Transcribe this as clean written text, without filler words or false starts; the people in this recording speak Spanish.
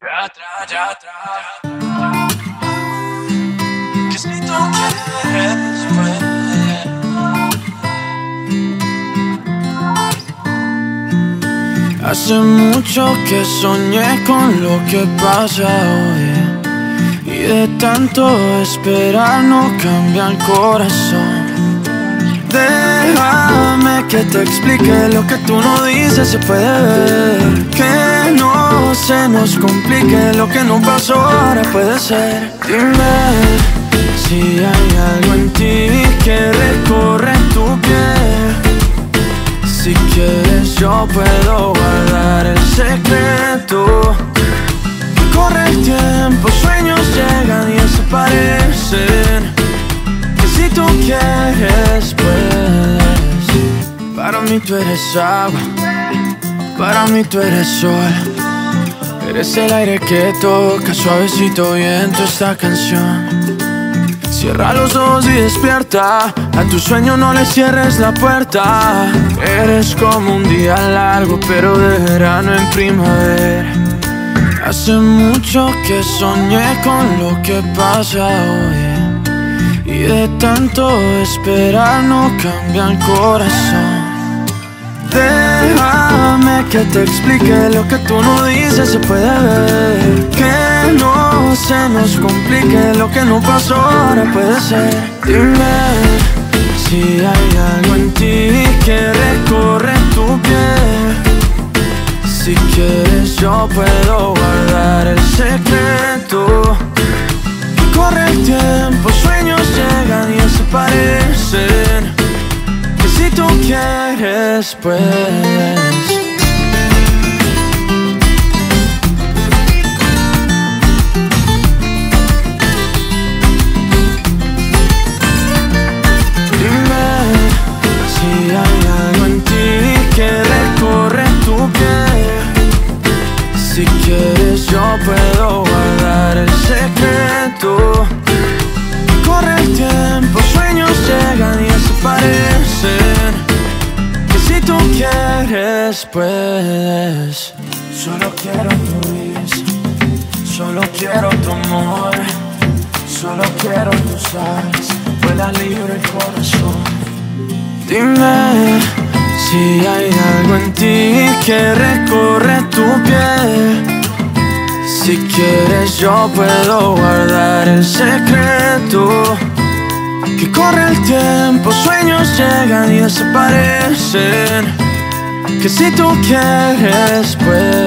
Ya atrás. Que si tú quieres, pues. Hace mucho que soñé con lo que pasa hoy, y de tanto esperar no cambia el corazón. Déjame que te explique lo que tú no dices, se puede ver. Que no se nos complique, lo que no pasó ahora puede ser. Dime si hay algo en ti que recorre tu piel. Si quieres yo puedo guardar el secreto. Corre el tiempo, sueños llegan y desaparecen. Si tú quieres, puedes. Para mí tú eres agua, para mí tú eres sol. Eres el aire que toca suavecito viento esta canción. Cierra los ojos y despierta, a tu sueño no le cierres la puerta. Eres como un día largo pero de verano en primavera. Hace mucho que soñé con lo que pasa hoy, y de tanto esperar no cambia el corazón. Déjame que te explique lo que tú no dices, se puede ver. Que no se nos complique, lo que no pasó ahora puede ser. Dime si hay algo en ti que recorre tu piel. Si quieres yo puedo guardar el secreto. Corre el tiempo, sueños llegan y desaparecen. Que si tú quieres, puedes. Dime si hay algo en ti que recorre tu piel. Si quieres yo puedo guardar el secreto. Corre el tiempo, sueños llegan y desaparecen. Que si tú quieres, puedes. Solo quiero tu risa, solo quiero tu amor. Solo quiero tus alas, vuela libre el corazón. Dime si hay algo en ti que recorre tu piel. Si quieres yo puedo guardar el secreto. Que corre el tiempo, sueños llegan y desaparecen. Que si tú quieres, pues.